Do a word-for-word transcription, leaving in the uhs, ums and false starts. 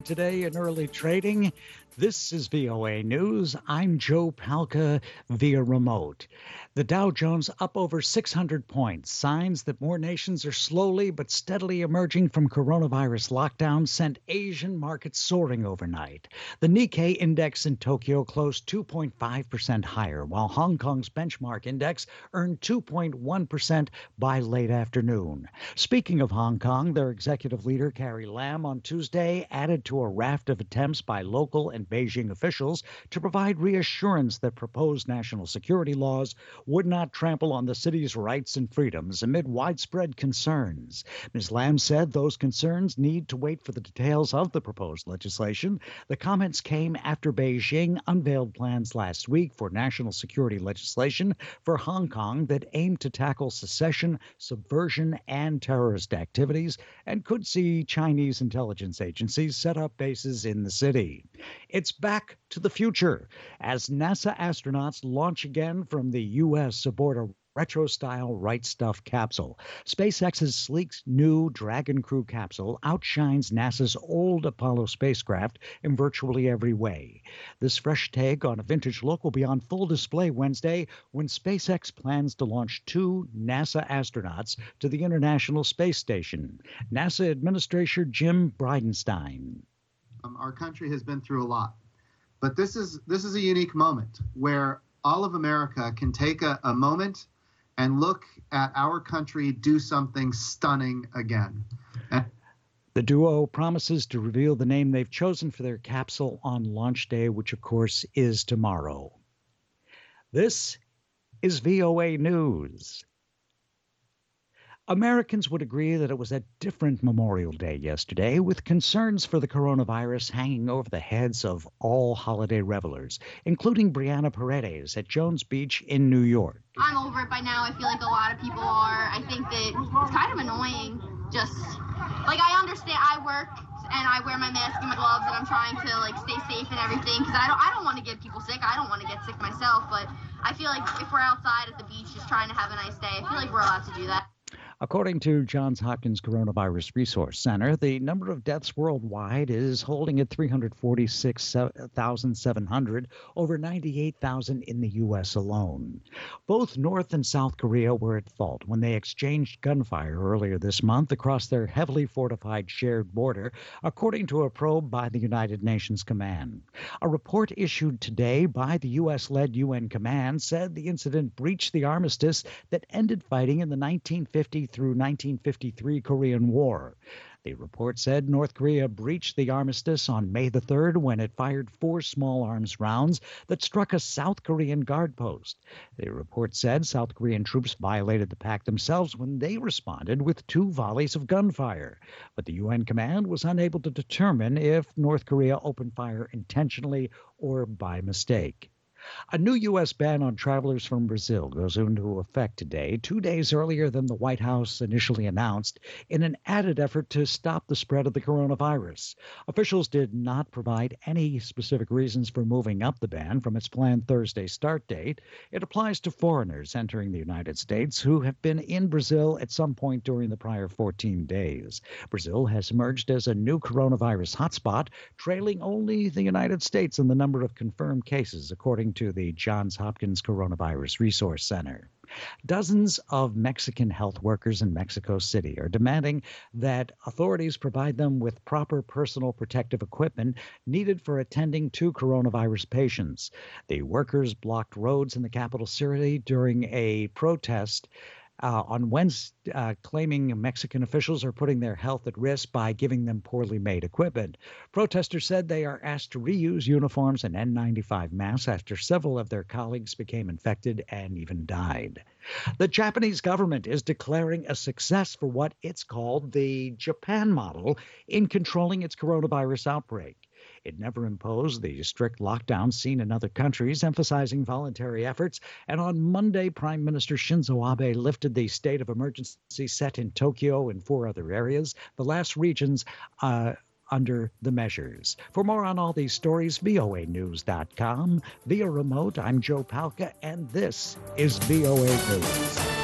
Today in early trading. This is V O A News. I'm Joe Palca via remote. The Dow Jones up over six hundred points. Signs that more nations are slowly but steadily emerging from coronavirus lockdowns sent Asian markets soaring overnight. The Nikkei index in Tokyo closed two point five percent higher, while Hong Kong's benchmark index earned two point one percent by late afternoon. Speaking of Hong Kong, their executive leader, Carrie Lam, on Tuesday added to a raft of attempts by local and Beijing officials to provide reassurance that proposed national security laws would not trample on the city's rights and freedoms amid widespread concerns. Miz Lam said those concerns need to wait for the details of the proposed legislation. The comments came after Beijing unveiled plans last week for national security legislation for Hong Kong that aimed to tackle secession, subversion, and terrorist activities, and could see Chinese intelligence agencies set up bases in the city. It's back to the future as NASA astronauts launch again from the U S aboard a retro-style Right Stuff capsule. SpaceX's sleek new Dragon Crew capsule outshines NASA's old Apollo spacecraft in virtually every way. This fresh take on a vintage look will be on full display Wednesday when SpaceX plans to launch two NASA astronauts to the International Space Station. NASA Administrator Jim Bridenstine. Um, our country has been through a lot, but this is this is a unique moment where all of America can take a, a moment and look at our country do something stunning again. And the duo promises to reveal the name they've chosen for their capsule on launch day, which of course is tomorrow. This is V O A News. Americans would agree that it was a different Memorial Day yesterday, with concerns for the coronavirus hanging over the heads of all holiday revelers, including Brianna Paredes at Jones Beach in New York. I'm over it by now. I feel like a lot of people are. I think that it's kind of annoying. Just, like, I understand I work and I wear my mask and my gloves and I'm trying to, like, stay safe and everything because I don't, I don't want to get people sick. I don't want to get sick myself, but I feel like if we're outside at the beach just trying to have a nice day, I feel like we're allowed to do that. According to Johns Hopkins Coronavirus Resource Center, the number of deaths worldwide is holding at three hundred forty-six thousand seven hundred, over ninety-eight thousand in the U S alone. Both North and South Korea were at fault when they exchanged gunfire earlier this month across their heavily fortified shared border, according to a probe by the United Nations Command. A report issued today by the U S-led U N Command said the incident breached the armistice that ended fighting in the nineteen fifty through nineteen fifty-three Korean War. The report said North Korea breached the armistice on May the third when it fired four small arms rounds that struck a South Korean guard post. The report said South Korean troops violated the pact themselves when they responded with two volleys of gunfire. But the U N command was unable to determine if North Korea opened fire intentionally or by mistake. A new U S ban on travelers from Brazil goes into effect today, two days earlier than the White House initially announced, in an added effort to stop the spread of the coronavirus. Officials did not provide any specific reasons for moving up the ban from its planned Thursday start date. It applies to foreigners entering the United States who have been in Brazil at some point during the prior fourteen days. Brazil has emerged as a new coronavirus hotspot, trailing only the United States in the number of confirmed cases, according to the Johns Hopkins Coronavirus Resource Center. Dozens of Mexican health workers in Mexico City are demanding that authorities provide them with proper personal protective equipment needed for attending to coronavirus patients. The workers blocked roads in the capital city during a protest Uh, on Wednesday, uh, claiming Mexican officials are putting their health at risk by giving them poorly made equipment. Protesters said they are asked to reuse uniforms and N ninety-five masks after several of their colleagues became infected and even died. The Japanese government is declaring a success for what it's called the Japan model in controlling its coronavirus outbreak. It never imposed the strict lockdowns seen in other countries, emphasizing voluntary efforts. And on Monday, Prime Minister Shinzo Abe lifted the state of emergency set in Tokyo and four other areas, the last regions uh, under the measures. For more on all these stories, V O A news dot com. Via remote, I'm Joe Palca, and this is V O A News.